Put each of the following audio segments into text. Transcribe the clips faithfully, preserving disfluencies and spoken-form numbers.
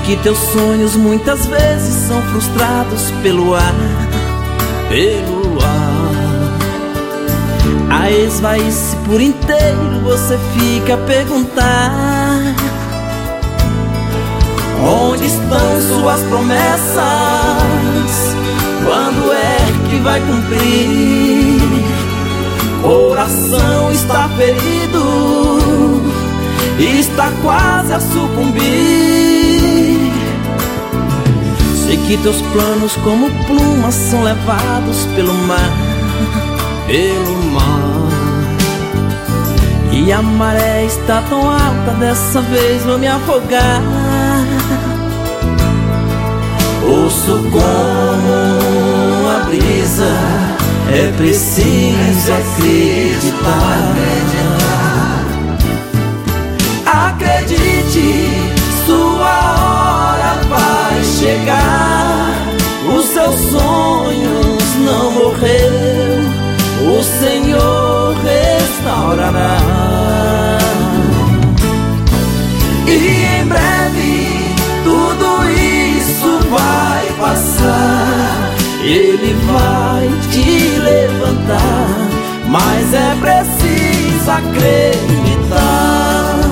que teus sonhos muitas vezes são frustrados pelo ar, pelo ar. A esvai-se por inteiro, você fica a perguntar: onde estão suas promessas? Quando é que vai cumprir? Coração está ferido, está quase a sucumbir. Sei que teus planos como plumas são levados pelo mar, pelo mar. E a maré está tão alta, dessa vez vou me afogar. Ouço como a brisa, é preciso acreditar. Acredite, sua hora vai chegar. Os seus sonhos não morreu, o Senhor restaurará. E em breve tudo isso vai passar. Ele vai te levantar, mas é preciso acreditar.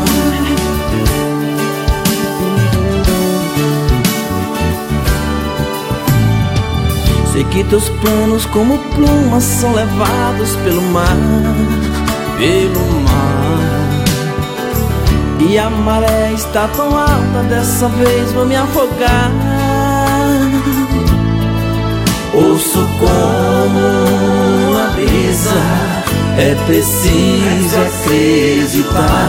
Sei que teus planos como plumas são levados pelo mar, pelo mar. E a maré está tão alta, dessa vez vou me afogar. Ouço como a brisa, é preciso acreditar.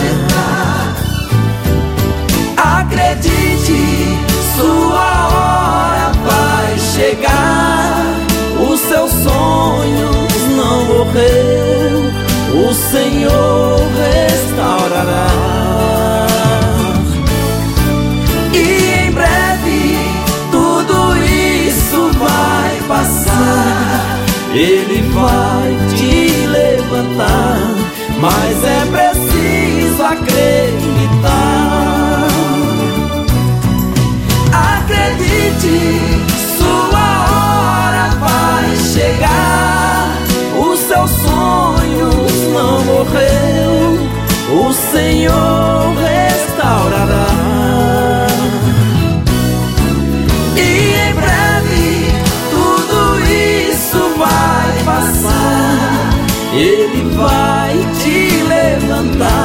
Acredite, sua hora vai chegar. Os seus sonhos não morreu, o Senhor restaurará. E em breve tudo isso vai passar. Ele vai te levantar, mas é preciso acreditar. Acredite, sua hora vai chegar. Os seus sonhos não morreu, o Senhor restaurará. E em breve tudo isso vai passar. Ele vai te levantar,